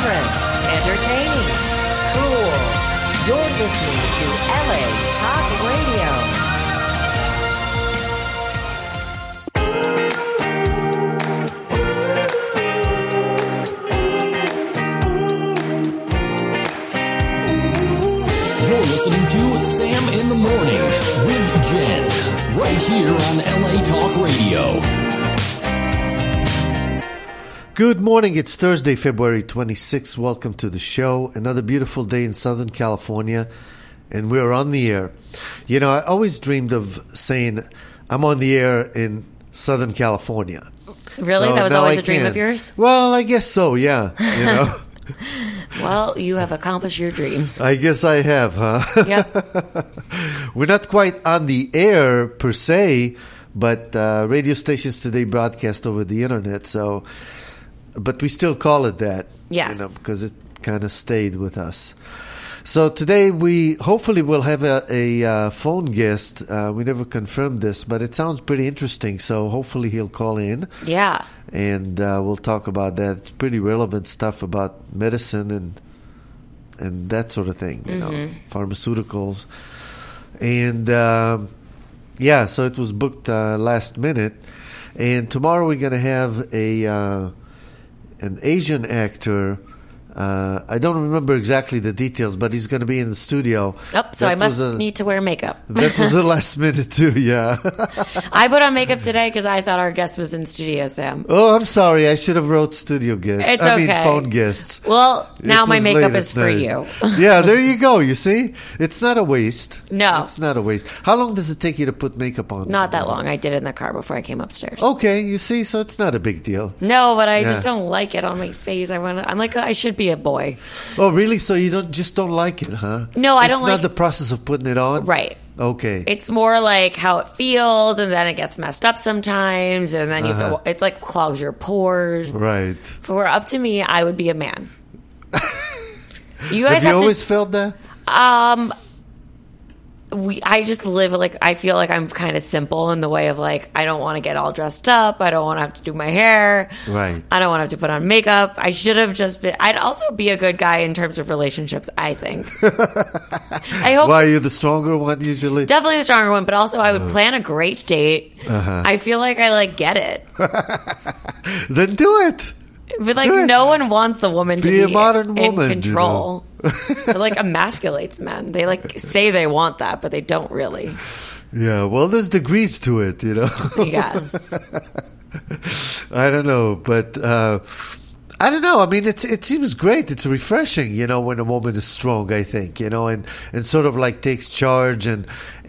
Different, entertaining, cool. You're listening to LA Talk Radio. You're listening to Sam in the Morning with Jen, right here on LA Talk Radio. Good morning. It's Thursday, February 26th. Welcome to the show. Another beautiful day in Southern California, and we're on the air. You know, I always dreamed of saying I'm on the air in Southern California. Really? So that was now always I a dream can. of yours? Well, I guess so, yeah. You know. Well, you have accomplished your dreams. I guess I have, huh? Yep. We're not quite on the air per se, but radio stations today broadcast over the internet, so... But we still call it that, Yes. you know, because it kind of stayed with us. So today we hopefully will have a phone guest. We never confirmed this, but it sounds pretty interesting. So hopefully he'll call in. Yeah. And we'll talk about that. It's pretty relevant stuff about medicine and that sort of thing, you know, pharmaceuticals. And yeah, so it was booked last minute. And tomorrow we're going to have an Asian actor. I don't remember exactly the details, but he's going to be in the studio. Oh, so I must need to wear makeup. That was the last minute too, yeah. I put on makeup today because I thought our guest was in studio, Sam. Oh, I'm sorry. I should have wrote studio guests. It's I mean, okay. phone guests. Well, now It my was makeup late is at for night. you. Yeah, there you go. You see? It's not a waste. No. It's not a waste. How long does it take you to put makeup on? Not that long. I did it in the car before I came upstairs. Okay, you see? So it's not a big deal. No, but I Yeah. just don't like it on my face. I'm like, I should be a boy. Oh, really? So you don't like it, huh? No, I don't It's not like- the process of putting it on? Right. Okay. It's more like how it feels, and then it gets messed up sometimes, and then it's like clogs your pores. Right. If it were up to me, I would be a man. You guys Have you have always to. felt that? I just live like I feel like I'm kind of simple in the way of like I don't want to get all dressed up. I don't want to have to do my hair. Right. I don't want to have to put on makeup. I should have just been. I'd also be a good guy in terms of relationships. I think. I hope. Why are you the stronger one usually? Definitely the stronger one, but also I would plan a great date. I feel like I get it. Then do it. But like Good. no one wants the woman to Be be a modern woman, in control. It like emasculates men. They like say they want that, but they don't really. Yeah, well, there's degrees to it, you know. Yes. I don't know, but I don't know. I mean, it seems great. It's refreshing, you know, when a woman is strong, I think, you know, and sort of like takes charge and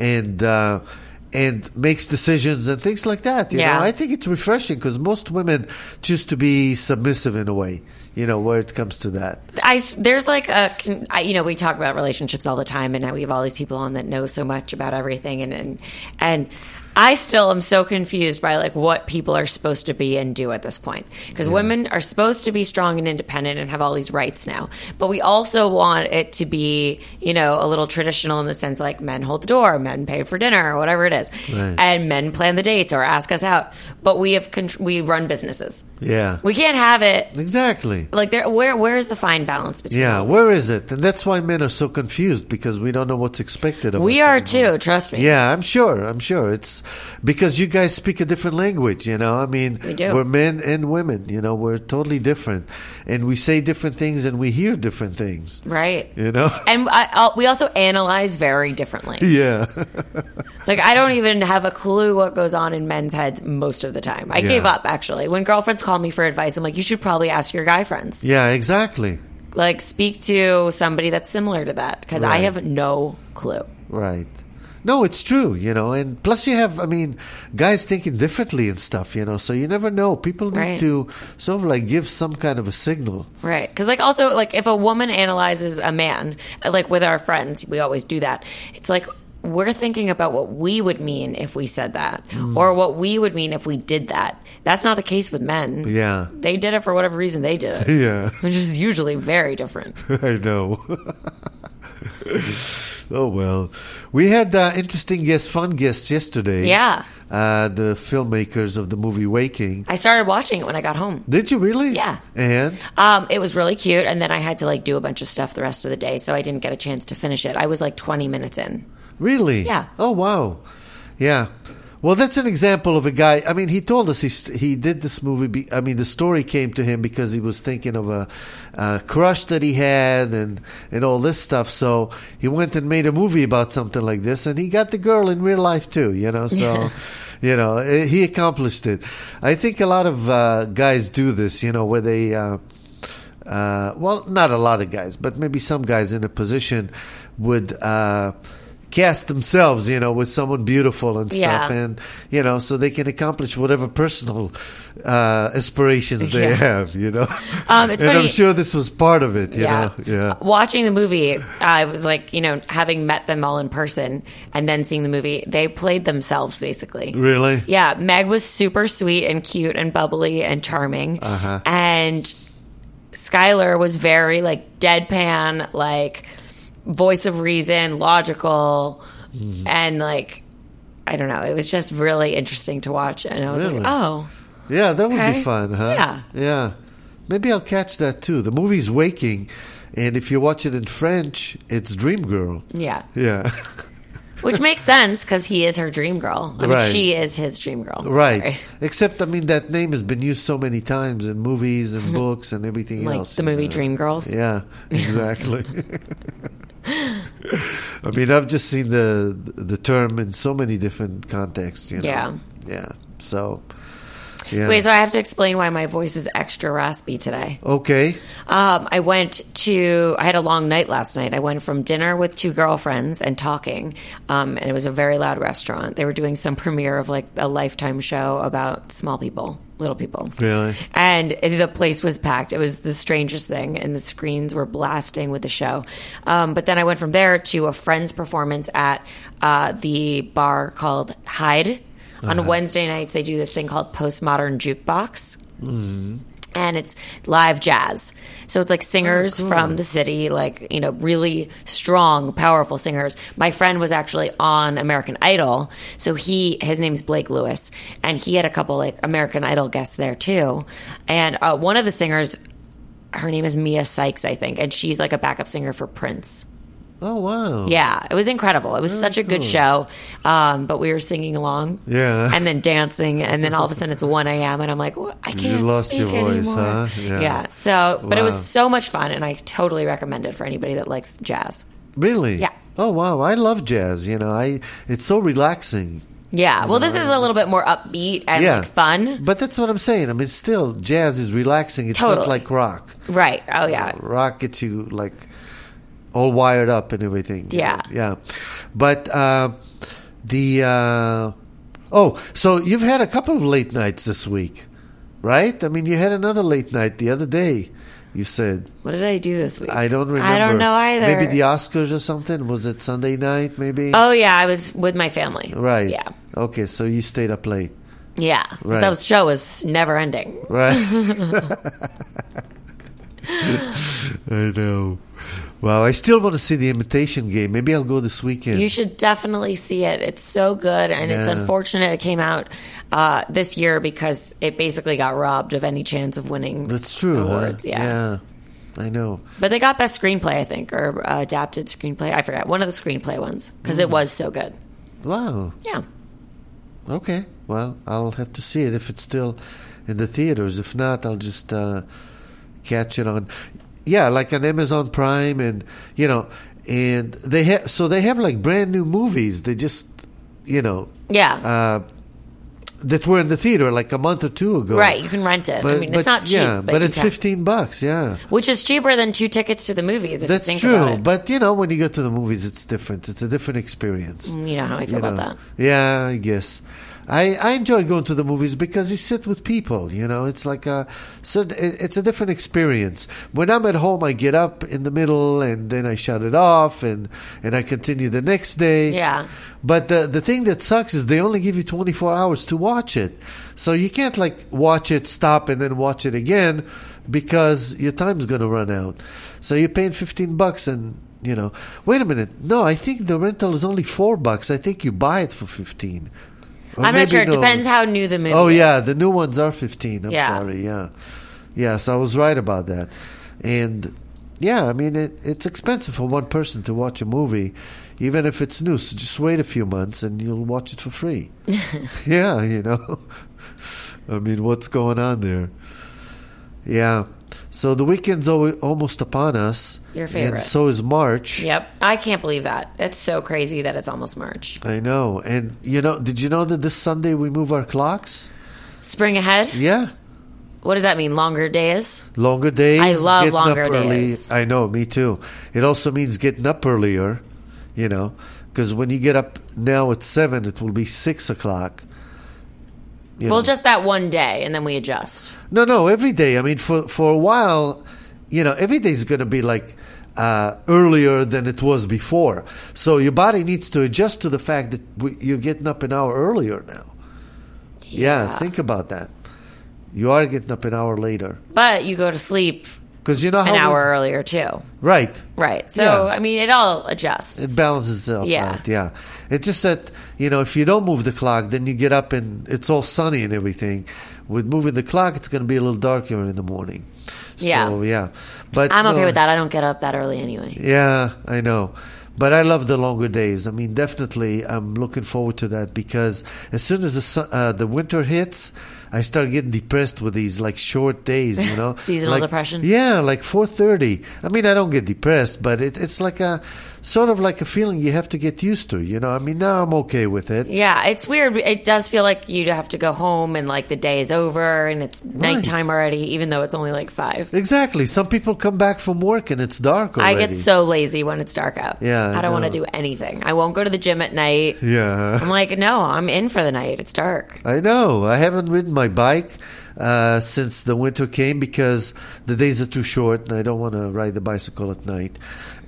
makes decisions and things like that. You Yeah. know, I think it's refreshing because most women choose to be submissive in a way, you know, where it comes to that. There's like we talk about relationships all the time, and now we have all these people on that know so much about everything, and I still am so confused by like what people are supposed to be and do at this point, because women are supposed to be strong and independent and have all these rights now, but we also want it to be, you know, a little traditional in the sense like men hold the door, men pay for dinner, or whatever it is, Right. and men plan the dates or ask us out, but we run businesses. Yeah, We can't have it exactly. like where's the fine balance between Yeah, all this? where is it? And that's why men are so confused because we don't know what's expected of us. We are anymore. too, trust me. Yeah, I'm sure. It's because you guys speak a different language, you know. I mean, We do. we're men and women, you know. We're totally different. And we say different things and we hear different things, Right. you know. And we also analyze very differently. Yeah. Like, I don't even have a clue what goes on in men's heads most of the time. I gave up, actually. When girlfriends call me for advice, I'm like, you should probably ask your guy friends. Yeah, exactly. Like, speak to somebody that's similar to that, because I Right. have no clue. Right. No, it's true, you know, and plus you have, I mean, guys thinking differently and stuff, you know, so you never know. People need Right. to sort of like give some kind of a signal. Right. Because, like, also, like, if a woman analyzes a man, like, with our friends, we always do that. It's like, we're thinking about what we would mean if we said that, or what we would mean if we did that. That's not the case with men. Yeah. They did it for whatever reason they did it. Yeah. Which is usually very different. I know. Oh, well. We had interesting guests, fun guests yesterday. Yeah. The filmmakers of the movie Waking. I started watching it when I got home. Did you really? Yeah. And? It was really cute, and then I had to like do a bunch of stuff the rest of the day, so I didn't get a chance to finish it. I was like 20 minutes in. Really? Yeah. Oh, wow. Yeah. Well, that's an example of a guy. I mean, he told us he did this movie. The story came to him because he was thinking of a crush that he had and all this stuff. So he went and made a movie about something like this, and he got the girl in real life too. So. He accomplished it. I think a lot of guys do this, where they, well, not a lot of guys, but maybe some guys in a position would cast themselves, with someone beautiful and stuff, and so they can accomplish whatever personal aspirations they have. It's and funny. I'm sure this was part of it. You know? Yeah. Watching the movie, I was like, having met them all in person and then seeing the movie, they played themselves basically. Really? Yeah. Meg was super sweet and cute and bubbly and charming, and Skylar was very like deadpan, like voice of reason, logical, and like, I don't know. It was just really interesting to watch, and I was like, oh. Yeah, that would okay. be fun, huh? Yeah. Yeah. Maybe I'll catch that too. The movie's Waking, and if you watch it in French, it's Dream Girl. Yeah. Yeah. Which makes sense because he is her dream girl. I mean, she is his dream girl. Right. Sorry. Except, that name has been used so many times in movies and books and everything like else. The movie Dreamgirls? Yeah, exactly. I've just seen the term in so many different contexts. Yeah. Yeah. So, yeah. Wait, so I have to explain why my voice is extra raspy today. Okay. I had a long night last night. I went from dinner with two girlfriends and talking, and it was a very loud restaurant. They were doing some premiere of like a Lifetime show about small people, little people. Really? And the place was packed. It was the strangest thing, and the screens were blasting with the show. But then I went from there to a friend's performance at the bar called Hyde. On Wednesday nights, they do this thing called Postmodern Jukebox. Mm-hmm. And it's live jazz. So it's like singers from the city, like, really strong, powerful singers. My friend was actually on American Idol. So his name's Blake Lewis. And he had a couple like American Idol guests there too. And one of the singers, her name is Mia Sykes, I think. And she's like a backup singer for Prince. Oh, wow. Yeah, it was incredible. It was such a good show. But we were singing along. Yeah. And then dancing. And then all of a sudden it's 1 a.m. And I'm like, I can't You lost speak your voice, anymore. huh? Yeah. So, but it was Wow. so much fun. And I totally recommend it for anybody that likes jazz. Really? Yeah. Oh, wow. I love jazz. It's so relaxing. Yeah. Well, this is a little bit more upbeat and like fun. But that's what I'm saying. Still, jazz is relaxing. It's Totally. not like rock. Right. Oh, yeah. Rock gets you like all wired up and everything. Yeah. Yeah. But so you've had a couple of late nights this week, right? You had another late night the other day, you said. What did I do this week? I don't remember. I don't know either. Maybe the Oscars or something? Was it Sunday night, maybe? Oh, yeah. I was with my family. Right. Yeah. Okay, so you stayed up late. Yeah. Right. That show was never ending. Right. I know. Well, I still want to see The Imitation Game. Maybe I'll go this weekend. You should definitely see it. It's so good, and it's unfortunate it came out this year because it basically got robbed of any chance of winning. That's true. awards. Huh? Yeah, I know. but they got best screenplay, I think, or adapted screenplay. I forgot one of the screenplay ones because it was so good. Wow. Yeah. Okay. Well, I'll have to see it if it's still in the theaters. If not, I'll just catch it on. Yeah, like on Amazon Prime, and and they have like brand new movies. They just Yeah. That were in the theater like a month or two ago. Right. You can rent it. It's not cheap. Yeah, but you it's can. $15. Yeah. Which is cheaper than 2 tickets to the movies. If That's you think true, about it. but when you go to the movies, it's different. It's a different experience. You know how I feel about that. Yeah, I guess. I enjoy going to the movies because you sit with people. It's like it's a different experience. When I'm at home, I get up in the middle and then I shut it off and I continue the next day. Yeah. But the thing that sucks is they only give you 24 hours to watch it, so you can't like watch it, stop, and then watch it again because your time's going to run out. So you're paying $15 and Wait a minute. No, I think the rental is only $4. I think you buy it for 15. Or I'm not maybe sure. It no. depends how new the movie Oh, is. yeah. The new ones are 15. I'm Yeah. sorry. Yeah. Yes, I was right about that. And, yeah, I mean, it's expensive for one person to watch a movie, even if it's new. So just wait a few months and you'll watch it for free. Yeah, I mean, what's going on there? Yeah. So the weekend's almost upon us. Your favorite. And so is March. Yep. I can't believe that. It's so crazy that it's almost March. I know. And, did you know that this Sunday we move our clocks? Spring ahead? Yeah. What does that mean? Longer days? Longer days. I love getting longer up early. days. I know, me too. It also means getting up earlier, because when you get up now at 7, it will be 6 o'clock. Well, just that one day, and then we adjust. No, every day. I mean, for a while, every day is going to be like earlier than it was before. So your body needs to adjust to the fact that you're getting up an hour earlier now. Yeah, think about that. You are getting up an hour later. But you go to sleep because how an hour earlier, too. Right. Right. So, Yeah. I mean, it all adjusts. It balances itself out. Yeah. It's just that, if you don't move the clock, then you get up and it's all sunny and everything. With moving the clock, it's going to be a little darker in the morning. So, yeah. But I'm okay with that. I don't get up that early anyway. Yeah, I know. But I love the longer days. I mean, definitely, I'm looking forward to that because as soon as the winter hits, I start getting depressed with these short days, Seasonal depression? Yeah, like 4:30. I mean, I don't get depressed, but it's like a sort of like a feeling you have to get used to, I mean, now I'm okay with it. Yeah, it's weird. It does feel like you have to go home and the day is over and it's nighttime already, even though it's only 5. Exactly. Some people come back from work and it's dark already. I get so lazy when it's dark out. Yeah, I don't want to do anything. I won't go to the gym at night. Yeah. I'm like, no, I'm in for the night. It's dark. I know. I haven't ridden my bike since the winter came because the days are too short and I don't want to ride the bicycle at night.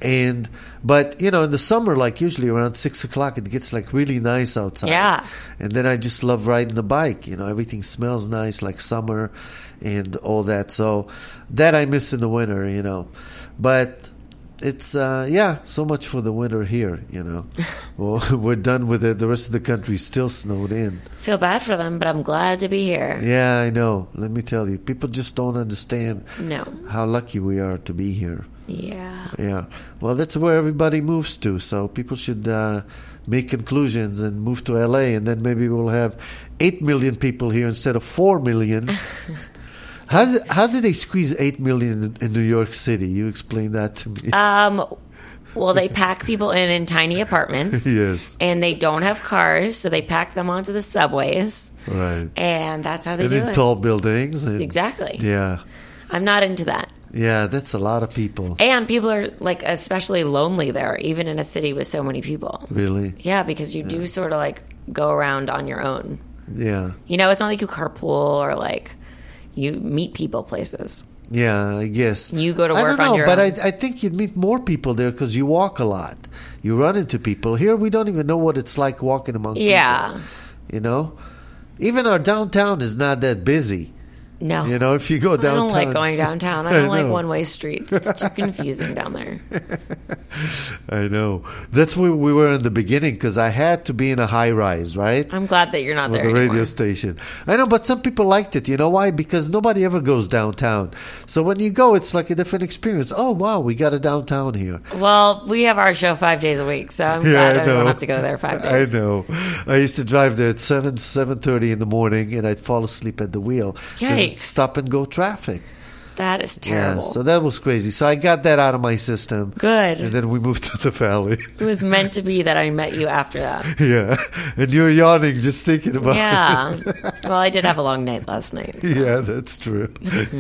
But in the summer, usually around 6 o'clock, it gets really nice outside. Yeah. And then I just love riding the bike. Everything smells nice like summer and all that. So that I miss in the winter, But it's, so much for the winter here, Well, we're done with it. The rest of the country is still snowed in. Feel bad for them, but I'm glad to be here. Yeah, I know. Let me tell you. People just don't understand how lucky we are to be here. Yeah. Yeah. Well, that's where everybody moves to. So people should make conclusions and move to LA, and then maybe we'll have 8 million people here instead of 4 million. How did they squeeze 8 million in New York City? You explain that to me. Well, they pack people in tiny apartments. Yes. And they don't have cars, so they pack them onto the subways. Right. And that's how they and do in it. tall buildings. And, Exactly. Yeah. I'm not into that. Yeah, that's a lot of people. And people are especially lonely there, even in a city with so many people. Really? Yeah, because you do sort of go around on your own. Yeah. It's not like you carpool or you meet people places. Yeah, I guess. You go to work on your own. But I think you'd meet more people there because you walk a lot. You run into people. Here, we don't even know what it's like walking among people. Even our downtown is not that busy. No. If you go downtown. I don't like going downtown. I don't like one-way streets. It's too confusing down there. I know. That's where we were in the beginning because I had to be in a high-rise, right? I'm glad that you're not there the anymore. radio station. I know, but some people liked it. You know why? Because nobody ever goes downtown. So when you go, it's like a different experience. Oh, wow, we got a downtown here. Well, we have our show 5 days a week, so I'm glad I don't have to go there 5 days. I know. I used to drive there at 7:30 in the morning, and I'd fall asleep at the wheel. Yikes. It's stop-and-go traffic. That is terrible. Yeah, so that was crazy. So I got that out of my system. Good. And then we moved to the valley. It was meant to be that I met you after that. Yeah. And you're yawning just thinking about it. Well, I did have a long night last night. So. Yeah, that's true.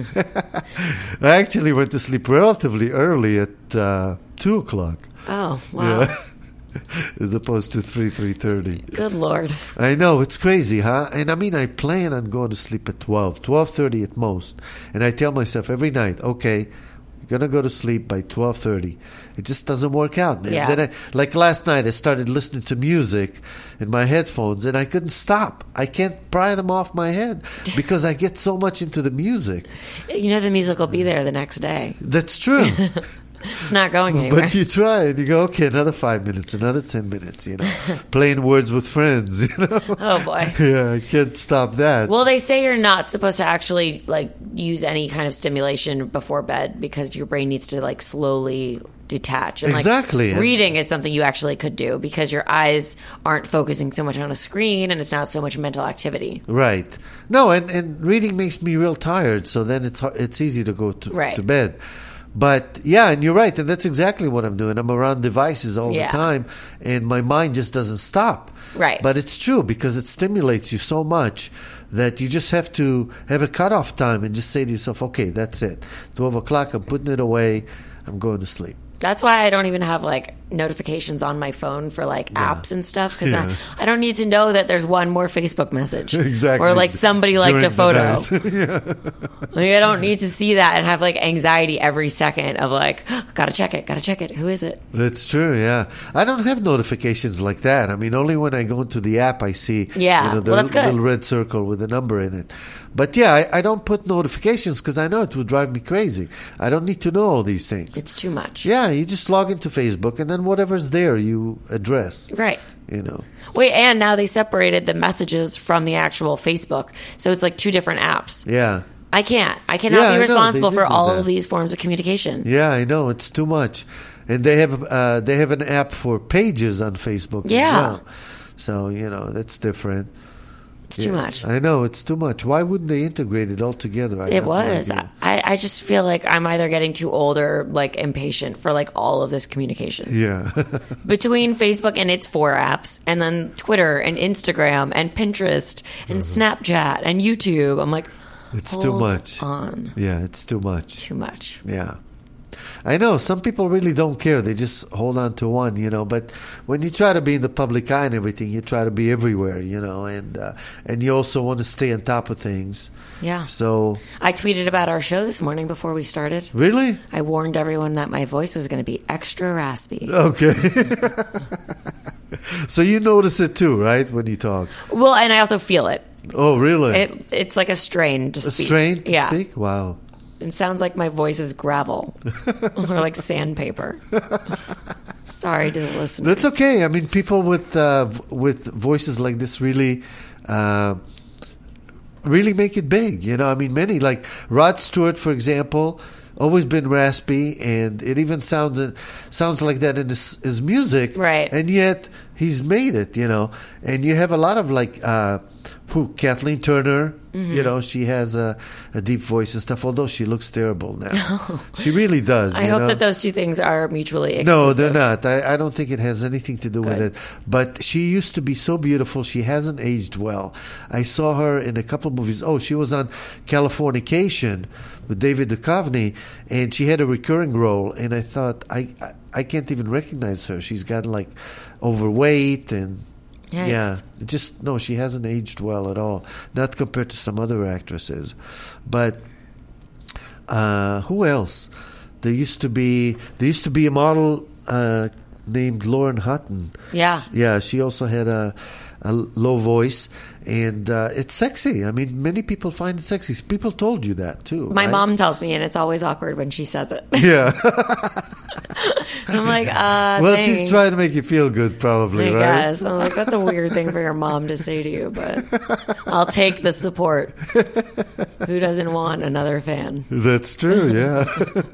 I actually went to sleep relatively early at 2 o'clock. Oh, wow. Yeah. As opposed to 3:30. Good Lord. I know, it's crazy, huh? And I mean, I plan on going to sleep at 12:30 at most. And I tell myself every night, okay, you're going to go to sleep by 12:30. It just doesn't work out, man. Yeah. Then like last night, I started listening to music in my headphones, and I couldn't stop. I can't pry them off my head because I get so much into the music. The music will be there the next day. That's true. It's not going anywhere. But you try and you go, okay, another 5 minutes, another 10 minutes, playing words with friends, Oh, boy. Yeah, I can't stop that. Well, they say you're not supposed to actually use any kind of stimulation before bed because your brain needs to slowly detach. And, Exactly. Reading is something you actually could do because your eyes aren't focusing so much on a screen and it's not so much mental activity. Right. No, and reading makes me real tired, so then it's easy to go to bed. But yeah, and you're right, and that's exactly what I'm doing. I'm around devices all the time, and my mind just doesn't stop. Right. But it's true because it stimulates you so much that you just have to have a cutoff time and just say to yourself, okay, that's it. 12 o'clock, I'm putting it away, I'm going to sleep. That's why I don't even have notifications on my phone for apps and stuff because I don't need to know that there's one more Facebook message. Exactly. Or somebody liked During a photo. Yeah. I don't need to see that and have anxiety every second of gotta check it. Who is it? That's true, yeah. I don't have notifications like that. I mean, only when I go into the app I see the that's good. little red circle with a number in it. But yeah, I don't put notifications because I know it would drive me crazy. I don't need to know all these things. It's too much. Yeah, you just log into Facebook and then whatever's there you address. Right. Wait, and now they separated the messages from the actual Facebook. So it's two different apps. Yeah. I cannot be responsible for all that. of these forms of communication. Yeah, I know. It's too much. And they have an app for pages on Facebook as well. So, that's different. It's too much. I know, it's too much. Why wouldn't they integrate it all together? It was. I just feel like I'm either getting too old or impatient for all of this communication. Yeah. Between Facebook and its 4 apps, and then Twitter and Instagram and Pinterest and Snapchat and YouTube, I'm it's too much. On. Yeah, it's too much. Too much. Yeah. I know some people really don't care. They just hold on to one, but when you try to be in the public eye and everything, you try to be everywhere, and you also want to stay on top of things. Yeah. So I tweeted about our show this morning before we started. Really? I warned everyone that my voice was going to be extra raspy. Okay. So you notice it too, right, when you talk? Well, and I also feel it. Oh, really? It's like a strain to speak. A strain to yeah. speak? Wow. It sounds like my voice is gravel or sandpaper. Sorry to the listeners. That's okay. I mean, people with voices like this really make it big. I mean, many Rod Stewart, for example, always been raspy, and it even sounds like that in his music. Right. And yet he's made it. And you have a lot of Kathleen Turner. Mm-hmm. She has a deep voice and stuff, although she looks terrible now. She really does. I hope that those two things are mutually exclusive. No, they're not. I don't think it has anything to do with it. But she used to be so beautiful. She hasn't aged well. I saw her in a couple of movies. Oh, she was on Californication with David Duchovny, and she had a recurring role. And I thought, I can't even recognize her. She's gotten overweight and... Yikes. Yeah, she hasn't aged well at all. Not compared to some other actresses. But who else? There used to be a model named Lauren Hutton. Yeah. Yeah, she also had a low voice, and it's sexy. I mean, many people find it sexy. People told you that too. My right? mom tells me, and it's always awkward when she says it. Yeah. I'm like, well, thanks. she's trying to make you feel good, probably, I right? guess. I'm like, that's a weird thing for your mom to say to you, but I'll take the support. Who doesn't want another fan? That's true, yeah.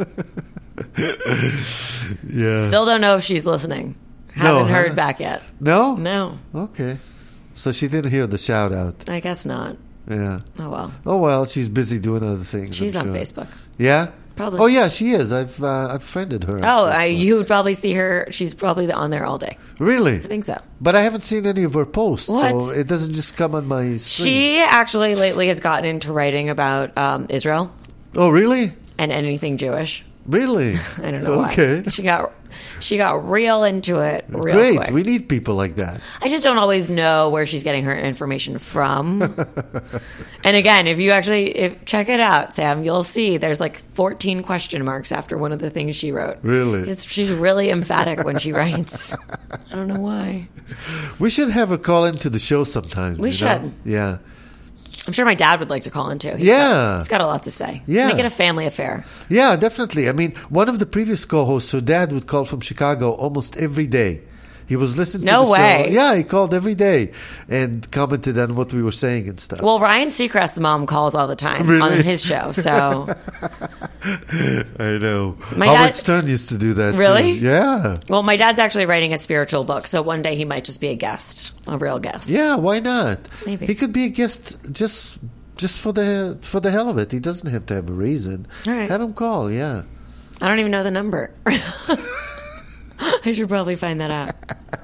Yeah. Still don't know if she's listening. Haven't heard back yet. No? No. Okay. So she didn't hear the shout out. I guess not. Yeah. Oh, well. Oh, well, she's busy doing other things. She's I'm on sure. Facebook. Yeah? Probably. Oh, yeah, she is. I've friended her. Oh, you would probably see her. She's probably on there all day. Really? I think so. But I haven't seen any of her posts, What? so it doesn't just come on my screen. She actually lately has gotten into writing about Israel Oh, really? and anything Jewish. Really? I don't know Okay. why. She got real into it real Great. quick. We need people like that. I just don't always know where she's getting her information from. And again, if check it out, Sam, you'll see there's 14 question marks after one of the things she wrote. Really? She's really emphatic when she writes. I don't know why. We should have her call into the show sometimes. We should. Yeah. I'm sure my dad would like to call in too. He's got a lot to say. Yeah. Let's make it a family affair. Yeah, definitely. I mean, one of the previous co-hosts, her dad would call from Chicago almost every day. He was listening to the show. way. Yeah, he called every day and commented on what we were saying and stuff. Well, Ryan Seacrest's mom calls all the time Really? on his show, so... I know. My Howard dad- Stern used to do that Really? too. Yeah. Well, my dad's actually writing a spiritual book, so one day he might just be a guest, a real guest. Yeah, why not? Maybe. He could be a guest just for the hell of it. He doesn't have to have a reason. All right. Have him call, yeah. I don't even know the number. I should probably find that out.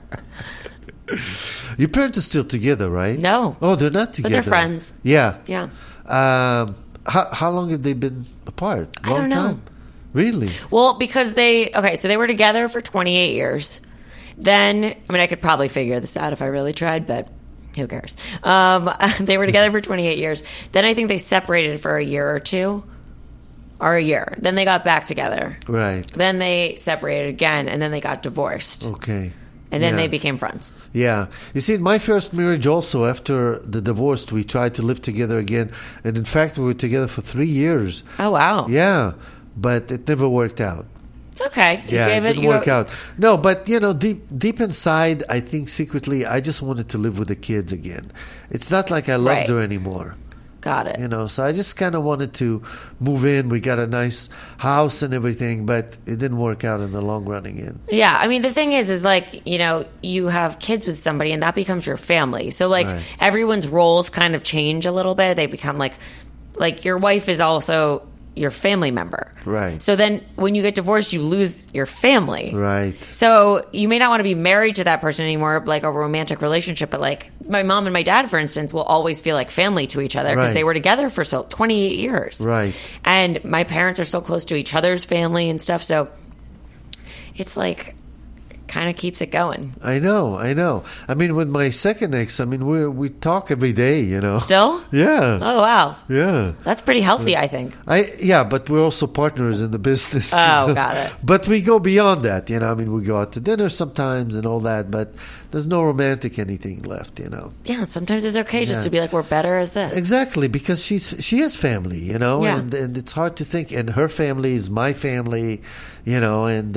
Your parents are still together, right? No. Oh, they're not But together. they're friends. Yeah. Yeah. How long have they been apart? I don't know. Time? Really? Well, because they were together for 28 years. Then, I mean, I could probably figure this out if I really tried, but who cares? They were together for 28 years. Then I think they separated for a year or two. Or a year. Then they got back together. Right. Then they separated again, and then they got divorced. Okay. And then Yeah. they became friends. Yeah. You see, in my first marriage also, after the divorce, we tried to live together again. And in fact, we were together for 3 years. Oh, wow. Yeah. But it never worked out. It's okay. You Yeah, gave it didn't work out. No, but, deep inside, I think secretly, I just wanted to live with the kids again. It's not like I loved Right. her anymore. Got it. So I just kind of wanted to move in. We got a nice house and everything, but it didn't work out in the long run again. Yeah, I mean, the thing is like, you have kids with somebody and that becomes your family. So, like, Right. everyone's roles kind of change a little bit. They become like your wife is also your family member. Right. So then when you get divorced, you lose your family. Right. So you may not want to be married to that person anymore, like a romantic relationship, but like my mom and my dad, for instance, will always feel like family to each other because Right. they were together for 28 years. Right. And my parents are still close to each other's family and stuff. So it's like kind of keeps it going. I know. I mean, with my second ex, I mean, we talk every day, Still? Yeah. Oh, wow. Yeah. That's pretty healthy, I think. But we're also partners in the business. Oh, got it. But we go beyond that, I mean, we go out to dinner sometimes and all that, but there's no romantic anything left, Yeah, sometimes it's okay just Yeah. to be like, we're better as this. Exactly, because she has family, Yeah. and it's hard to think. And her family is my family, and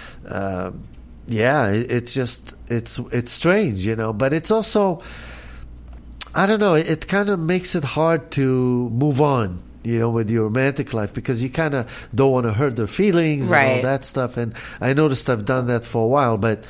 it's just it's strange, But it's also, I don't know. It kind of makes it hard to move on, with your romantic life because you kind of don't want to hurt their feelings and all Right. that stuff. And I noticed I've done that for a while, but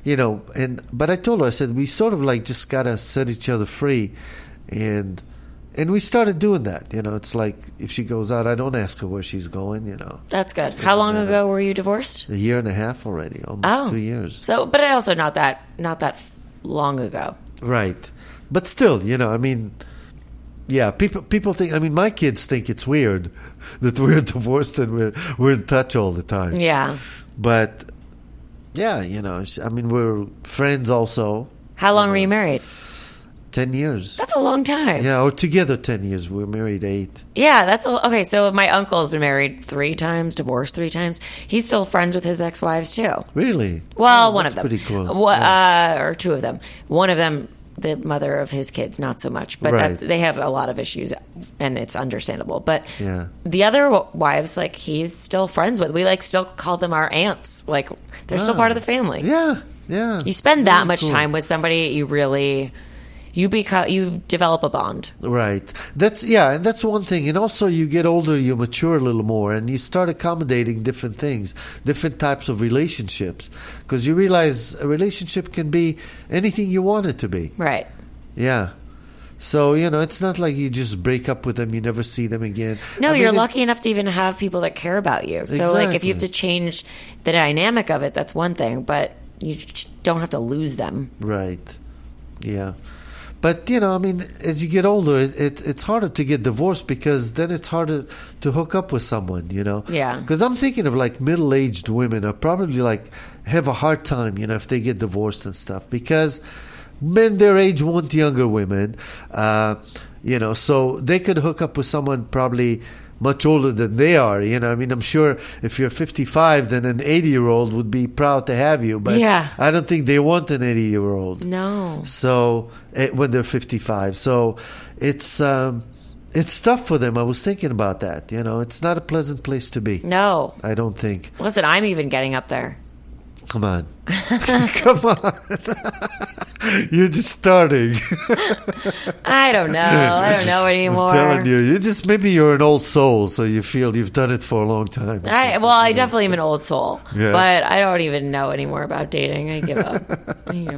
but I told her, I said we sort of like just gotta set each other free, and we started doing that. It's like if she goes out, I don't ask her where she's going. That's good. How long ago were you divorced? A year and a half already, almost 2 years. So, but also not that long ago. Right, but still, I mean, yeah, people think. I mean, my kids think it's weird that we're divorced and we're in touch all the time. Yeah. But yeah, I mean, we're friends also. How long were you married? 10 years. That's a long time. Yeah, or together 10 years. We're married 8. Yeah, okay. So my uncle has been married 3 times, divorced 3 times. He's still friends with his ex-wives too. Really? Well, Oh, one of that's them. pretty cool. Or 2 of them. One of them, the mother of his kids, not so much. But Right. they have a lot of issues, and it's understandable. But Yeah. the other wives, like, he's still friends with. We still call them our aunts. Like, they're still part of the family. Yeah, yeah. You spend that Very much cool. time with somebody, you really you develop a bond. Right. And that's one thing. And also, you get older, you mature a little more, and you start accommodating different things, different types of relationships, because you realize a relationship can be anything you want it to be. Right. Yeah. So, it's not like you just break up with them, you never see them again. No, I mean, you're lucky enough to even have people that care about you. So, like, if you have to change the dynamic of it, that's one thing, but you don't have to lose them. Right. Yeah. But, I mean, as you get older, it's harder to get divorced because then it's harder to hook up with someone, Yeah. Because I'm thinking of, like, middle-aged women are probably, like, have a hard time, if they get divorced and stuff. Because men their age want younger women, so they could hook up with someone probably much older than they are. You know, I mean, I'm sure if you're 55, then an 80-year-old would be proud to have you. But Yeah. I don't think they want an 80-year-old. No. So when they're 55, so it's tough for them. I was thinking about that. You know, it's not a pleasant place to be. No. I don't think. Listen, I'm even getting up there. Come on. Come on. You're just starting. I don't know. I don't know anymore. I'm telling you, maybe you're an old soul, so you feel you've done it for a long time. I definitely am an old soul, Yeah. but I don't even know anymore about dating. I give up.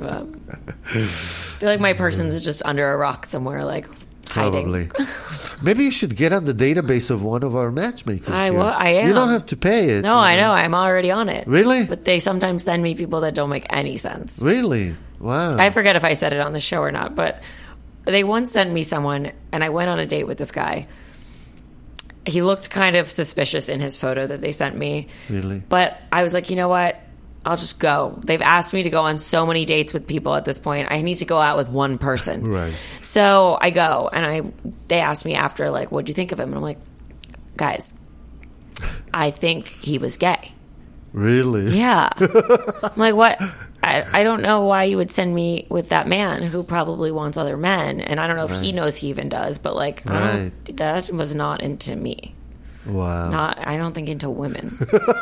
I feel like my person's just under a rock somewhere, like hiding. Probably. Maybe you should get on the database of one of our matchmakers. I here. am. You don't have to pay it. No, I know. I'm already on it. Really? But they sometimes send me people that don't make any sense. Really? Wow. I forget if I said it on the show or not, but they once sent me someone, and I went on a date with this guy. He looked kind of suspicious in his photo that they sent me. Really? But I was like, you know what? I'll just go. They've asked me to go on so many dates with people at this point. I need to go out with one person. Right. So I go, and they asked me after, like, what'd you think of him? And I'm like, guys, I think he was gay. Really? Yeah. I'm like, what? I don't know why you would send me with that man who probably wants other men. And I don't know if he knows he even does, but like, that was not into me. Wow. I don't think into women.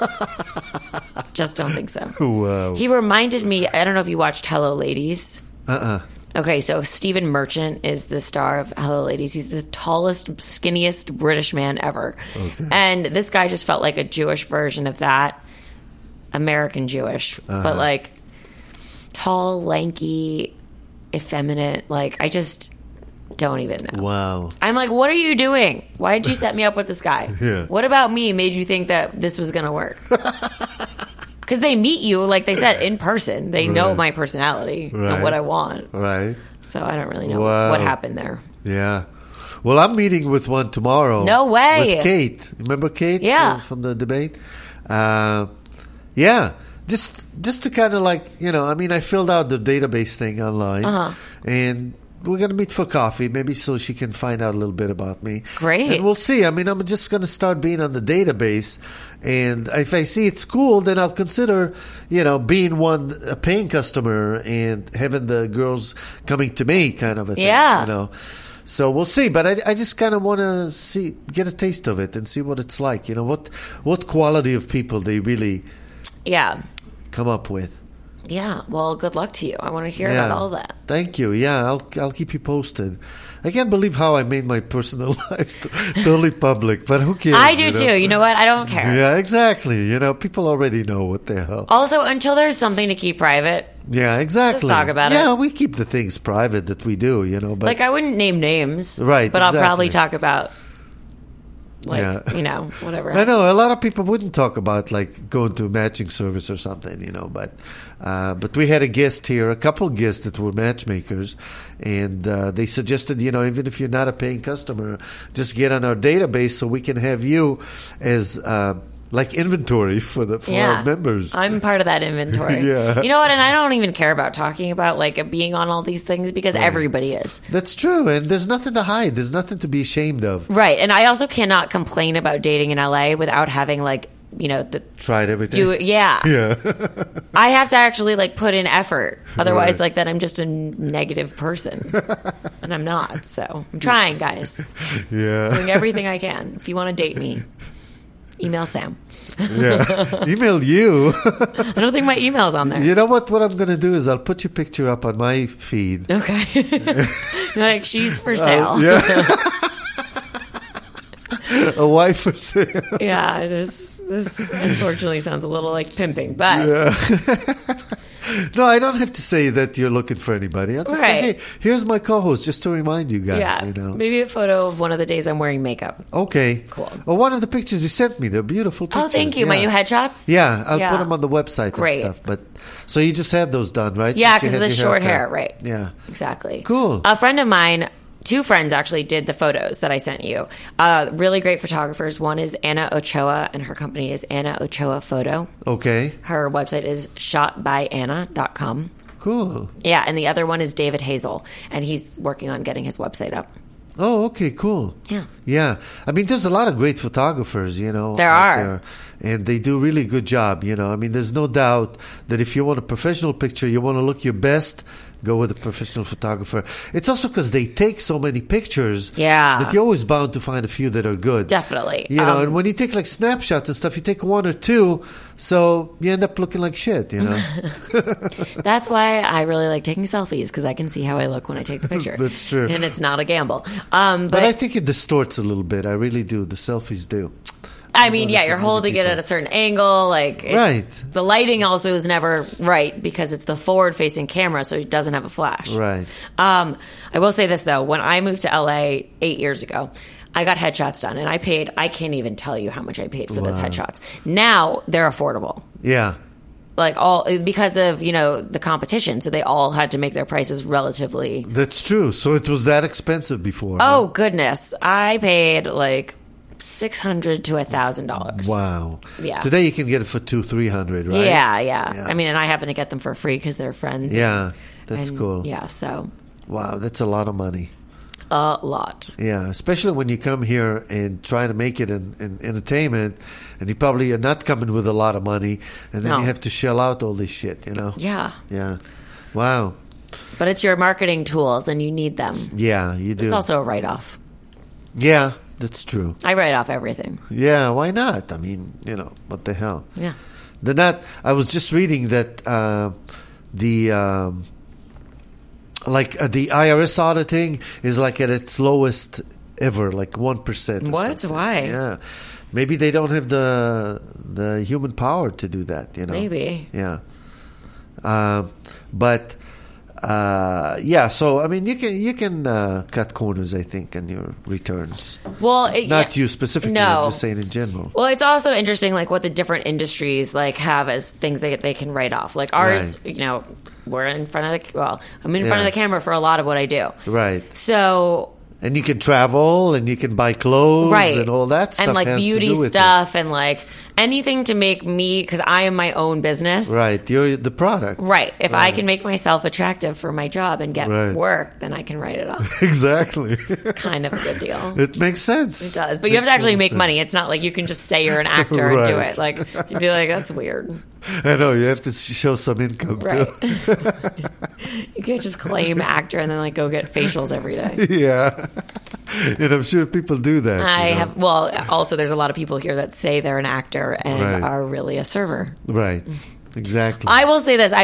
Just don't think so. Wow. He reminded me, I don't know if you watched Hello Ladies. Uh-uh. Okay, so Stephen Merchant is the star of Hello Ladies. He's the tallest, skinniest British man ever. Okay. And this guy just felt like a Jewish version of that. American Jewish. But like tall, lanky, effeminate. Like, I just don't even know. Wow. I'm like, what are you doing? Why did you set me up with this guy? Yeah. What about me made you think that this was going to work? Because they meet you, like they said, in person. They know my personality and what I want. Right. So I don't really know Wow. what happened there. Yeah. Well, I'm meeting with one tomorrow. No way. With Kate. Remember Kate? Yeah. From the debate? Yeah. Just to kind of like, you know, I mean, I filled out the database thing online. And we're going to meet for coffee, maybe so she can find out a little bit about me. Great. And we'll see. I mean, I'm just going to start being on the database. And if I see it's cool, then I'll consider, you know, being a paying customer and having the girls coming to me kind of a thing. Yeah. You know. So we'll see. But I just kind of want to get a taste of it and see what it's like. You know, what quality of people they really come up with. Yeah. Well, good luck to you. I want to hear about all that. Thank you. Yeah, I'll keep you posted. I can't believe how I made my personal life totally public, but who cares? I do too. You know what? I don't care. Yeah, exactly. You know, people already know what the hell. Also, until there's something to keep private, Yeah, exactly. Just talk about it. Yeah, we keep the things private that we do, you know. But like I wouldn't name names, Right, But I'll probably exactly. talk about, like, Yeah. you know, whatever. I know a lot of people wouldn't talk about like going to a matching service or something, you know. But we had a guest here, a couple guests that were matchmakers, and they suggested, you know, even if you're not a paying customer, just get on our database so we can have you as like inventory for our members. I'm part of that inventory. Yeah. You know what? And I don't even care about talking about like being on all these things because everybody is. That's true, and there's nothing to hide. There's nothing to be ashamed of. Right. And I also cannot complain about dating in LA without having like, you know, Tried everything. Yeah. Yeah. I have to actually like put in effort. Otherwise, Right. like then I'm just a negative person. And I'm not. So I'm trying, guys. Yeah. Doing everything I can. If you want to date me, email Sam. Yeah. Email you. I don't think my email's on there. You know what? What I'm going to do is I'll put your picture up on my feed. Okay. Like, she's for sale. Yeah. A wife for sale. Yeah, this unfortunately sounds a little like pimping, but No, I don't have to say that you're looking for anybody. I'll just say, Right. hey, here's my co-host, just to remind you guys. yeah, You know. maybe a photo of one of the days I'm wearing makeup. Okay. Cool. Well, one of the pictures you sent me, they're beautiful pictures. Oh, thank you. My yeah. new headshots? Yeah, I'll Yeah. put them on the website Great. and stuff. But so you just had those done, right? Yeah, Since you because of had the your short haircut. hair, right. Yeah. Exactly. Cool. A friend of mine, two friends actually, did the photos that I sent you. Really great photographers. One is Anna Ochoa, and her company is Anna Ochoa Photo. Okay. Her website is shotbyanna.com. Cool. Yeah, and the other one is David Hazel, and he's working on getting his website up. Oh, okay, cool. Yeah. Yeah. I mean, there's a lot of great photographers, There out are. there, and they do really good job, I mean, there's no doubt that if you want a professional picture, you want to look your best, go with a professional photographer. It's also because they take so many pictures that you're always bound to find a few that are good. Definitely. And when you take like snapshots and stuff, you take one or two, so you end up looking like shit, That's why I really like taking selfies, because I can see how I look when I take the picture. That's true. And it's not a gamble. But I think it distorts a little bit. I really do. The selfies do. I mean, you're holding it at a certain angle. Right. The lighting also is never right because it's the forward-facing camera, so it doesn't have a flash. Right. I will say this, though. When I moved to LA 8 years ago, I got headshots done, and I can't even tell you how much I paid for those headshots. Now, they're affordable. Yeah. Because of, the competition. So they all had to make their prices relatively. That's true. So it was that expensive before. Oh, goodness. I paid $600 to $1,000. Wow. Yeah. Today you can get it for $200-300, right? Yeah. I mean, and I happen to get them for free because they're friends. Yeah, that's cool. Yeah, so. Wow, that's a lot of money. A lot. Yeah, especially when you come here and try to make it in entertainment, and you probably are not coming with a lot of money, and then you have to shell out all this shit, Yeah. Yeah. Wow. But it's your marketing tools, and you need them. Yeah, you do. It's also a write-off. Yeah, that's true. I write off everything. Yeah, why not? I mean, what the hell? Yeah. I was just reading that the IRS auditing is at its lowest ever, 1%. What? Why? Yeah. Maybe they don't have the human power to do that, Maybe. Yeah. But so I mean, you can cut corners, I think, in your returns. Well, not you specifically. No. I'm just saying in general. Well, it's also interesting, what the different industries have as things they can write off. Ours, Right. we're in front of I'm in front of the camera for a lot of what I do. Right. So. And you can travel, and you can buy clothes, and all that stuff. And beauty stuff, and anything to make me, because I am my own business. Right, you're the product. Right. If I can make myself attractive for my job and get work, then I can write it off. Exactly. It's kind of a good deal. It makes sense. It does. But you have to actually make money. It's not like you can just say you're an actor and do it. You'd be like, that's weird. I know, you have to show some income, right. too. You can't just claim actor and then go get facials every day. Yeah. And I'm sure people do that. Also there's a lot of people here that say they're an actor and are really a server. Right. Exactly. I will say this.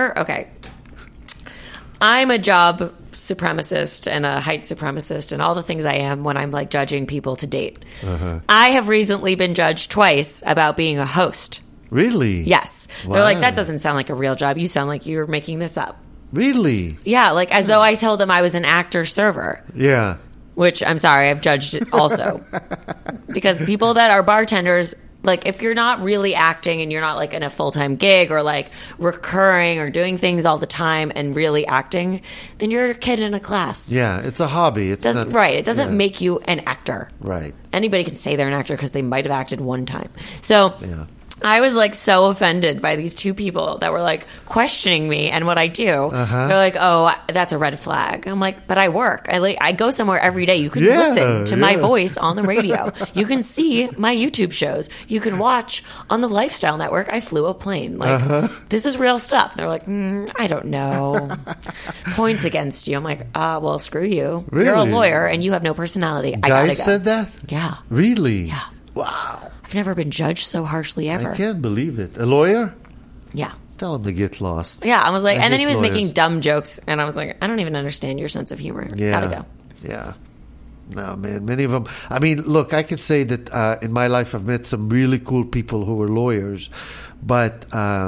I'm a job supremacist and a height supremacist and all the things I am when I'm judging people to date. Uh-huh. I have recently been judged twice about being a host. Really? Yes. Wow. They're that doesn't sound like a real job. You sound like you're making this up. Really? Yeah, as though I told them I was an actor server. Yeah. Which, I'm sorry, I've judged it also. Because people that are bartenders, if you're not really acting and you're not in a full-time gig or recurring or doing things all the time and really acting, then you're a kid in a class. Yeah, it's a hobby. It's not, right. It doesn't make you an actor. Right. Anybody can say they're an actor because they might have acted one time. So yeah. I was so offended by these two people that were questioning me and what I do. Uh-huh. They're oh, that's a red flag. I'm but I work. I go somewhere every day. You can listen to my voice on the radio. You can see my YouTube shows. You can watch on the Lifestyle Network. I flew a plane. This is real stuff. They're I don't know. Points against you. I'm well, screw you. Really? You're a lawyer and you have no personality. I gotta go. Guys said that? Yeah. Really? Yeah. Wow. I've never been judged so harshly ever. I can't believe it. A lawyer? Yeah. Tell him to get lost. Yeah, I was and then he was lawyers. making dumb jokes, and I was I don't even understand your sense of humor. Yeah. Gotta go. Yeah. No, man, many of them. I mean, look, I can say that in my life I've met some really cool people who were lawyers, but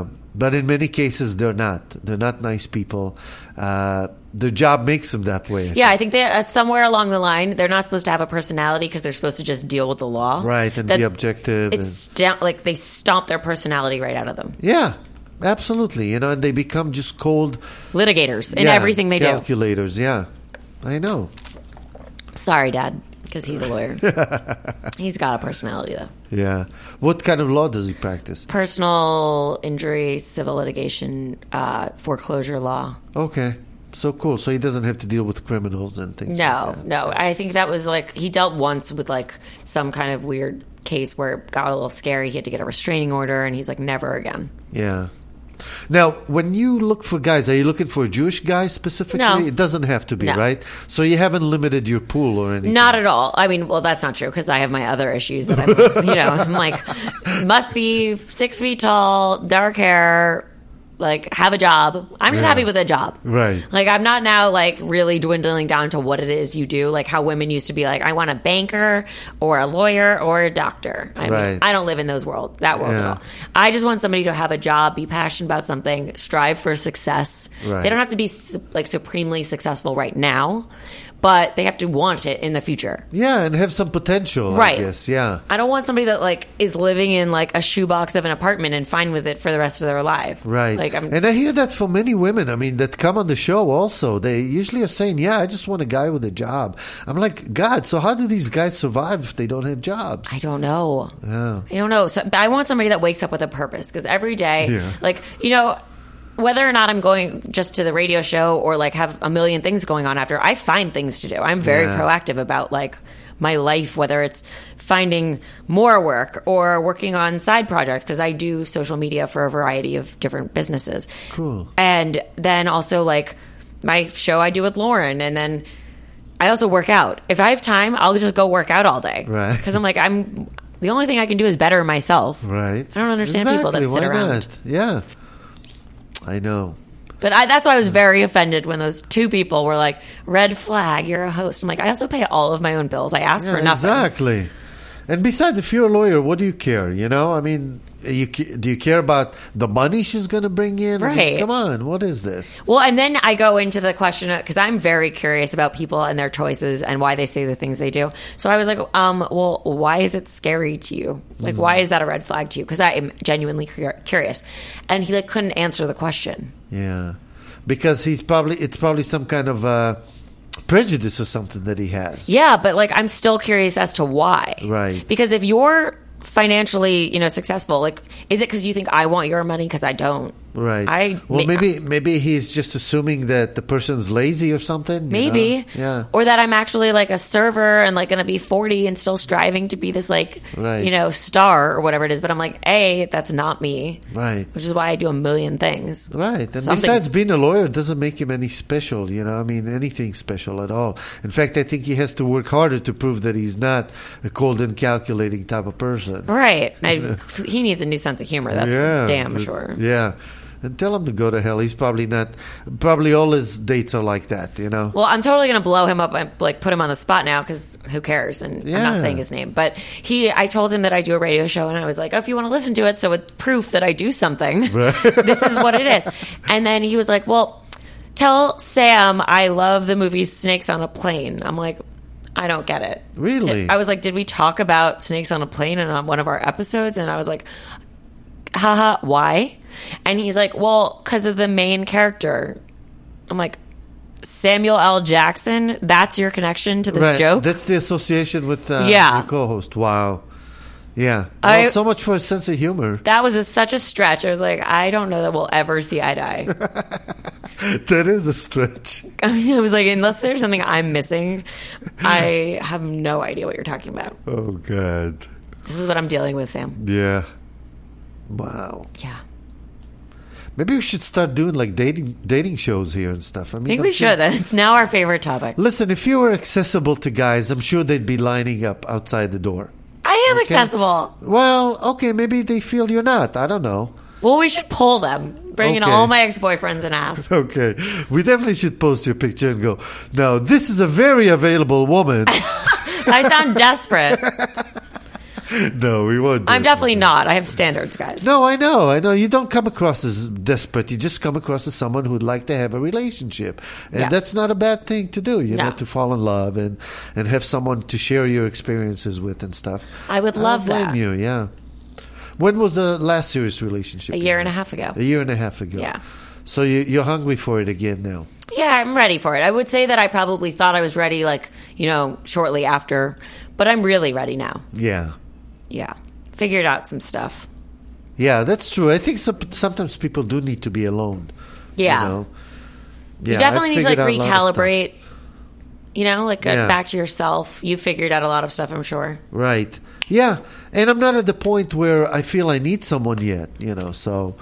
in many cases they're not. They're not nice people. Their job makes them that way. Yeah, I think they somewhere along the line they're not supposed to have a personality because they're supposed to just deal with the law, right, and be objective. It's they stomp their personality right out of them. Yeah, absolutely. And they become just cold litigators in everything they calculators. Yeah, I know. Sorry, Dad, because he's a lawyer. He's got a personality though. Yeah. What kind of law does he practice? Personal injury, civil litigation, foreclosure law. Okay. So cool. So he doesn't have to deal with criminals and things like that. No. I think that was like, he dealt once with like some kind of weird case where it got a little scary. He had to get a restraining order, and he's like, never again. Yeah. Now, when you look for guys, are you looking for a Jewish guy specifically? No. It doesn't have to be, No. right? So you haven't limited your pool or anything? Not at all. I mean, well, that's not true because I have my other issues that I'm like, must be 6 feet tall, dark hair, like have a job. I'm just happy with a job. Right. Like I'm not now like really dwindling down to what it is you do. Like how women used to be like, I want a banker or a lawyer or a doctor. I mean, I don't live in that world at all. I just want somebody to have a job, be passionate about something, strive for success. Right. They don't have to be like supremely successful right now, but they have to want it in the future. Yeah, and have some potential, Right. I guess. Yeah. I don't want somebody that like is living in like a shoebox of an apartment and fine with it for the rest of their life. Right. Like and I hear that from many women, I mean, that come on the show also. They usually are saying, yeah, I just want a guy with a job. I'm like, God, so how do these guys survive if they don't have jobs? I don't know. Yeah. I don't know. So, I want somebody that wakes up with a purpose because every day, like, whether or not I'm going just to the radio show or like have a million things going on after, I find things to do. I'm very proactive about like my life, whether it's finding more work or working on side projects because I do social media for a variety of different businesses. Cool. And then also like my show I do with Lauren, and then I also work out. If I have time, I'll just go work out all day. Right. Because I'm like, the only thing I can do is better myself. Right. I don't understand people that sit Why around. not? Yeah. I know. But that's why I was very offended when those two people were like, red flag, you're a host. I'm like, I also pay all of my own bills. I asked for nothing. Exactly. And besides, if you're a lawyer, what do you care? I mean, do you care about the money she's going to bring in? I mean, Right. come on, what is this? Well, and then I go into the question because I'm very curious about people and their choices and why they say the things they do. So I was like, well, why is it scary to you? Like, why is that a red flag to you? Because I am genuinely curious. And he like couldn't answer the question. Yeah, because it's probably some kind of prejudice or something that he has. Yeah, but like I'm still curious as to why. Right. Because if you're financially, successful, like is it because you think I want your money because I don't? Right. Maybe he's just assuming that the person's lazy or something. Maybe. Yeah. Or that I'm actually like a server and like going to be 40 and still striving to be this like, star or whatever it is. But I'm like, that's not me. Right. Which is why I do a million things. Right. And besides being a lawyer, it doesn't make him any special, I mean, anything special at all. In fact, I think he has to work harder to prove that he's not a cold and calculating type of person. Right. He needs a new sense of humor. That's damn sure. Yeah. And tell him to go to hell. He's probably not. Probably all his dates are like that, Well, I'm totally going to blow him up and like put him on the spot now because who cares? And I'm not saying his name, but I told him that I do a radio show, and I was like, if you want to listen to it, so it's proof that I do something. Right. This is what it is. And then he was like, well, tell Sam I love the movie Snakes on a Plane. I'm like, I don't get it. Really? I was like, did we talk about Snakes on a Plane on one of our episodes? And I was like, haha, why? And he's like, well, because of the main character. I'm like, Samuel L. Jackson? That's your connection to this joke? That's the association with your co-host. Wow. Yeah. Well, so much for a sense of humor. That was such a stretch. I was like, I don't know that we'll ever see eye to eye. That is a stretch. I was like, unless there's something I'm missing, I have no idea what you're talking about. Oh, God. This is what I'm dealing with, Sam. Yeah. Wow. Yeah. Maybe we should start doing like dating shows here and stuff. I think we should. It's now our favorite topic. Listen, if you were accessible to guys, I'm sure they'd be lining up outside the door. I am accessible. Well, okay, maybe they feel you're not. I don't know. Well, we should poll them. Bring in all my ex-boyfriends and ask. Okay. We definitely should post your picture and go, now, this is a very available woman. I sound desperate. No, we won't. I'm definitely not. I have standards, guys. No, I know. You don't come across as desperate. You just come across as someone who'd like to have a relationship. And that's not a bad thing to do, you know, to fall in love and have someone to share your experiences with and stuff. I would love that. I don't blame you, yeah. When was the last serious relationship? A year and a half ago. A year and a half ago. Yeah. So you're hungry for it again now? Yeah, I'm ready for it. I would say that I probably thought I was ready, like, shortly after. But I'm really ready now. Yeah. Yeah. Figured out some stuff. Yeah, that's true. I think sometimes people do need to be alone. Yeah. Yeah, You definitely I need to like figured out a lot of stuff. recalibrate. You know, like get Yeah. back to yourself. You figured out a lot of stuff, I'm sure. Right. Yeah. And I'm not at the point where I feel I need someone yet, so,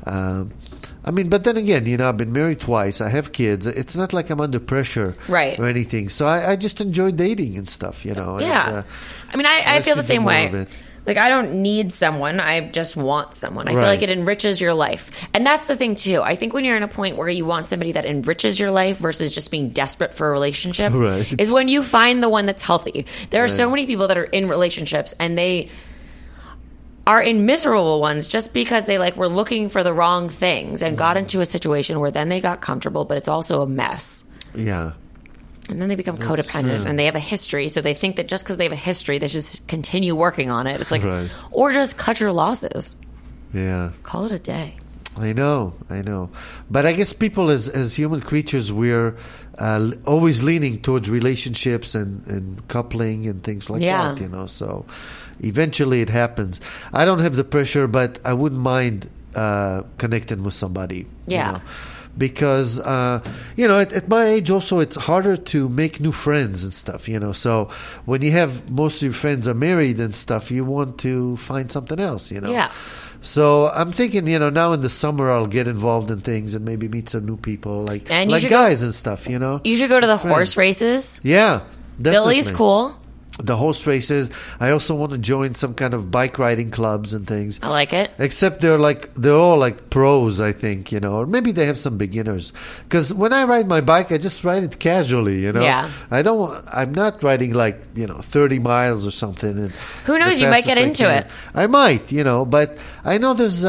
I mean, but then again, I've been married twice. I have kids. It's not like I'm under pressure Right. or anything. So I just enjoy dating and stuff, Yeah. And, I mean, I feel the should do same more way. of it. Like, I don't need someone. I just want someone. I feel Right. like it enriches your life. And that's the thing, too. I think when you're in a point where you want somebody that enriches your life versus just being desperate for a relationship Right. is when you find the one that's healthy. There are so Right. many people that are in relationships and they are in miserable ones just because they were looking for the wrong things and got into a situation where then they got comfortable, but it's also a mess. Yeah. And then they become codependent true. and they have a history. So they think that just because they have a history, they should continue working on it. It's like, Right. or just cut your losses. Yeah. Call it a day. I know. But I guess people as human creatures, we're always leaning towards relationships and coupling and things like Yeah. that, So eventually it happens. I don't have the pressure, but I wouldn't mind connecting with somebody. Yeah. Because, at my age also, it's harder to make new friends and stuff, So when you have most of your friends are married and stuff, you want to find something else, Yeah. So I'm thinking, now in the summer I'll get involved in things and maybe meet some new people, And you like should guys and stuff, You should go to the horse Friends. races. Yeah, definitely. Billy's cool. The horse races. I also want to join some kind of bike riding clubs and things. I like it. Except they're all like pros, I think, or maybe they have some beginners. Because when I ride my bike, I just ride it casually, Yeah. I'm not riding 30 miles or something. And Who knows, the you might fastest get I into can. it. I might, but I know there's,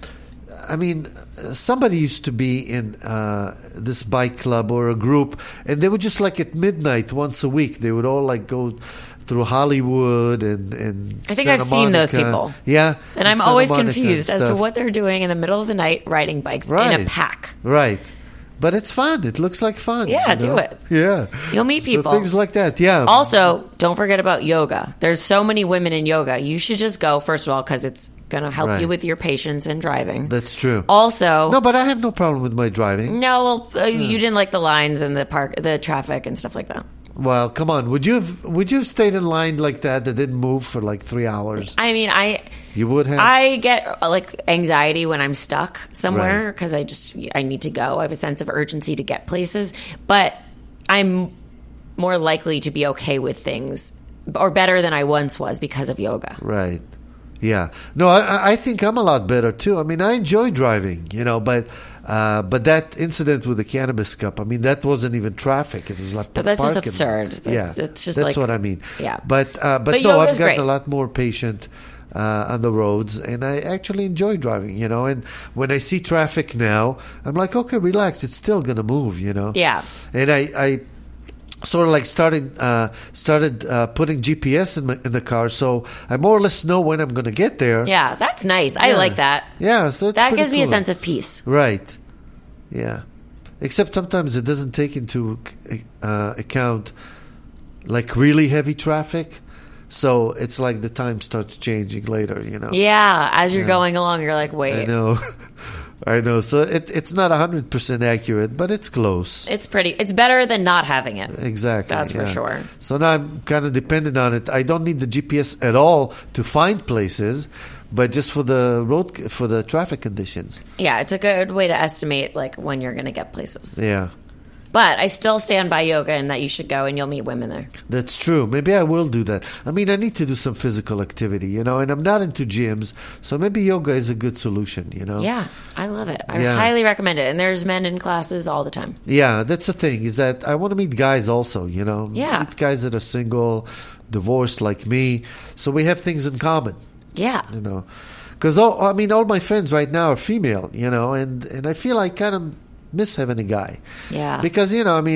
somebody used to be in this bike club or a group, and they would just at midnight once a week, they would all go through Hollywood and I think Santa I've seen those Monica. people. Yeah. And I'm Santa always Monica confused as to stuff. what they're doing in the middle of the night riding bikes in a pack. Right. But it's fun. It looks like fun. Yeah, do it. Yeah. You'll meet people. So things like that, yeah. Also, don't forget about yoga. There's so many women in yoga. You should just go, first of all, because it's going to help Right. you with your patience and driving. That's true. Also, No, but I have no problem with my driving. no, you didn't like the lines and the traffic and stuff like that. Well, come on. Would you have stayed in line like that didn't move for 3 hours? I mean, You would have? I get anxiety when I'm stuck somewhere Right. because I need to go. I have a sense of urgency to get places, but I'm more likely to be okay with things or better than I once was because of yoga. Right. Yeah. No, I think I'm a lot better too. I mean, I enjoy driving, but that incident with the cannabis cup, I mean, that wasn't even traffic. It was like But that's just parking. absurd. That's just that's what I mean. Yeah. But But no, yoga's I've gotten great. a lot more patient on the roads, and I actually enjoy driving. And when I see traffic now, I'm like, okay, relax. It's still gonna move. Yeah. And I sort of started putting GPS in the car, so I more or less know when I'm going to get there. Yeah, that's nice. I Yeah. like that. Yeah, so it's That pretty gives me a cool. sense of peace. Right. Yeah. Except sometimes it doesn't take into account really heavy traffic. So it's like the time starts changing later, Yeah, as you're going along, you're like, wait. I know. I know. So it's not 100% accurate, but it's close. It's better than not having it. Exactly. That's for yeah. sure. So now I'm kind of dependent on it. I don't need the GPS at all to find places, but just for the traffic conditions. Yeah, it's a good way to estimate when you're going to get places. Yeah. But I still stand by yoga and that you should go and you'll meet women there. That's true. Maybe I will do that. I mean, I need to do some physical activity, and I'm not into gyms, so maybe yoga is a good solution, Yeah, I love it. I Yeah. highly recommend it. And there's men in classes all the time. Yeah, that's the thing, is that I want to meet guys also, Yeah. Meet guys that are single, divorced like me, so we have things in common, Yeah. Because, all my friends right now are female, and I feel I kind of miss having a guy. Yeah. Because,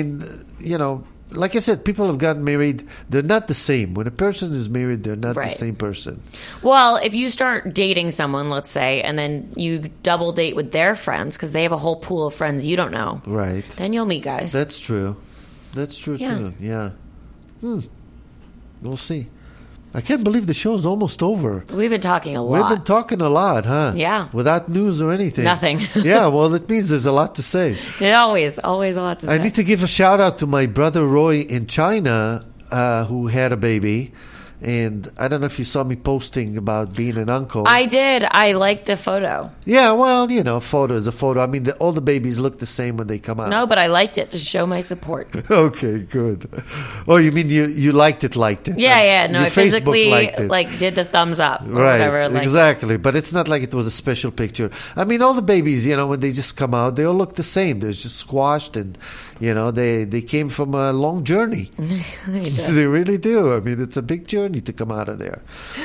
like I said, people have gotten married. They're not the same. When a person is married, they're not Right. the same person. Well, if you start dating someone, let's say, and then you double date with their friends because they have a whole pool of friends you don't know, Right. then you'll meet guys. That's true. That's true, Yeah. too. Yeah. We'll see. I can't believe the show's almost over. We've been talking a lot. We've been talking a lot, huh? Yeah. Without news or anything. Nothing. Yeah, well, it means there's a lot to say. Always a lot to say. I need to give a shout out to my brother Roy in China, who had a baby. And I don't know if you saw me posting about being an uncle. I did. I liked the photo. Yeah, well, photo is a photo. I mean, all the babies look the same when they come out. No, but I liked it to show my support. Okay, good. Oh, you mean you liked it? Yeah. No, Your I physically Facebook liked it. did the thumbs up or Right, whatever. exactly. But it's not like it was a special picture. I mean, all the babies, when they just come out, they all look the same. They're just squashed and, they came from a long journey. They really do. I mean, it's a big journey to come out of there.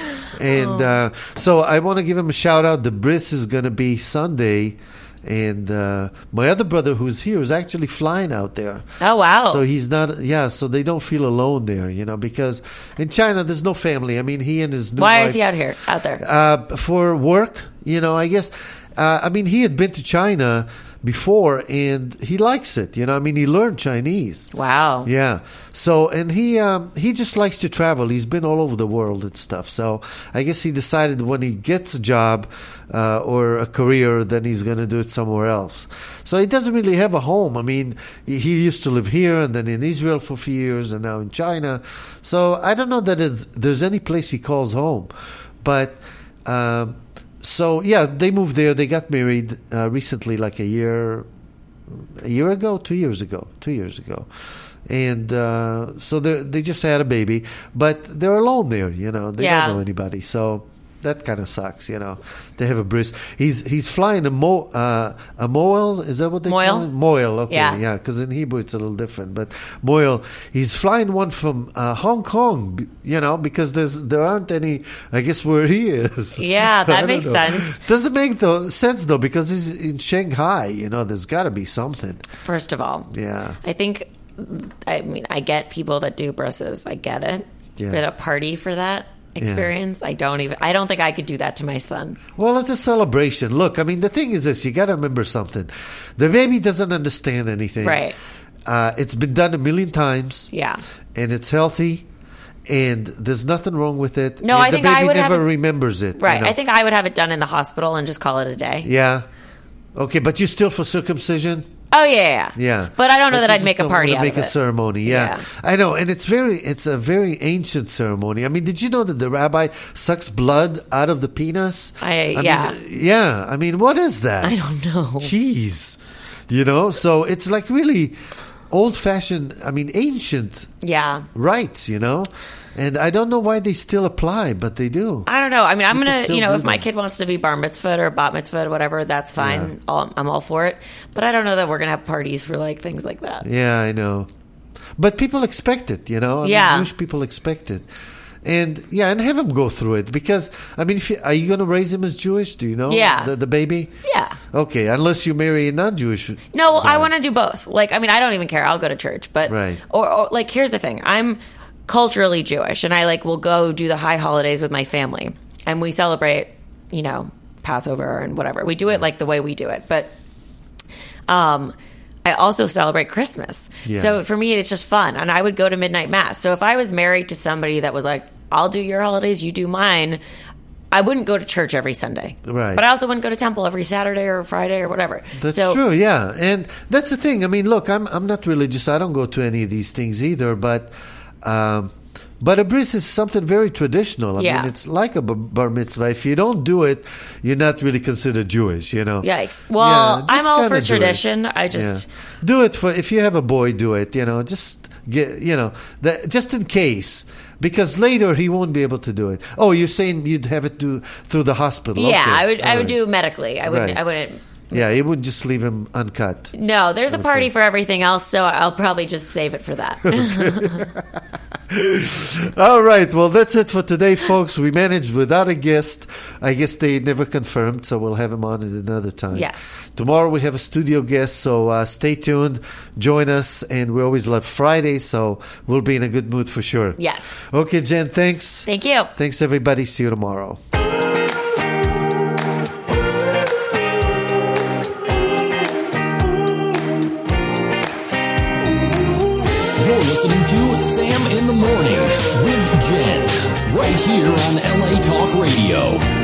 And so I want to give him a shout out. The bris is going to be Sunday. And my other brother who's here is actually flying out there. Oh, wow. So he's not, so they don't feel alone there, because in China there's no family. I mean, he and his new Why wife, is he out there? for work, I guess. I mean, he had been to China before and he likes it, he learned Chinese. Wow. Yeah. So, and he just likes to travel. He's been all over the world and stuff. So I guess he decided when he gets a job or a career, then he's going to do it somewhere else. So he doesn't really have a home. I mean, he used to live here and then in Israel for a few years and now in China. So I don't know that there's any place he calls home. But so, yeah, they moved there. They got married recently, like a year ago, 2 years ago. And so they just had a baby. But they're alone there, They don't know anybody. So that kind of sucks, They have a bris. He's flying a moel. Is that what they call it? Moel, okay. Yeah, because in Hebrew it's a little different. But moel, he's flying one from Hong Kong, because there aren't any, I guess, where he is. Yeah, that makes sense. Doesn't make sense, though, because he's in Shanghai. There's got to be something. First of all. Yeah. I get people that do brises. I get it. Yeah. But a party for that experience, I don't think I could do that to my son. Well, it's a celebration. Look, I mean, the thing is this, you got to remember something. The baby doesn't understand anything. Right. It's been done 1,000,000 times. Yeah. And it's healthy. And there's nothing wrong with it. No, and I think the baby I would never have remembers it. Right. I think I would have it done in the hospital and just call it a day. Yeah. Okay, but you still for circumcision? Oh, yeah. Yeah. But I don't know But that you I'd just make a don't party wanna out make of a it. ceremony, yeah. I know, and it's a very ancient ceremony. I mean, did you know that the rabbi sucks blood out of the penis? I mean, what is that? I don't know. Jeez. So it's like really old-fashioned, ancient rites, And I don't know why they still apply, but they do. I don't know. I mean, I'm People going still to, do if my them. kid wants to be bar mitzvah or bat mitzvah or whatever, that's fine. I'm all for it. But I don't know that we're going to have parties for things like that. Yeah, I know. But people expect it, I mean, Jewish people expect it. And have him go through it. Because, I mean, are you going to raise him as Jewish? Do you know? Yeah. The baby? Yeah. Okay, unless you marry a non-Jewish. No, well, I want to do both. I don't even care. I'll go to church. But, right. or here's the thing. I'm culturally Jewish, and I will go do the high holidays with my family, and we celebrate, Passover and whatever. We do it the way we do it, but I also celebrate Christmas. Yeah. So for me, it's just fun, and I would go to midnight mass. So if I was married to somebody that was like, "I'll do your holidays, you do mine," I wouldn't go to church every Sunday, right? But I also wouldn't go to temple every Saturday or Friday or whatever. That's true, yeah, and that's the thing. I mean, look, I'm not religious. I don't go to any of these things either, but a bris is something very traditional. I mean, it's like a bar mitzvah. If you don't do it, you're not really considered Jewish, Yikes. Well, I'm all for tradition. I just do it for, if you have a boy, do it. Just get, just in case. Because later he won't be able to do it. Oh, you're saying you'd have it do through the hospital? Yeah, okay. I would do medically. I wouldn't. Yeah, you wouldn't just leave him uncut. No, there's a party for everything else, so I'll probably just save it for that. All right, well, that's it for today, folks. We managed without a guest. I guess they never confirmed, so we'll have him on at another time. Yes. Tomorrow we have a studio guest, so stay tuned, join us, and we always love Fridays, so we'll be in a good mood for sure. Yes. Okay, Jen, thanks. Thank you. Thanks, everybody. See you tomorrow. You're listening to Sam in the Morning with Jen. right here on LA Talk Radio.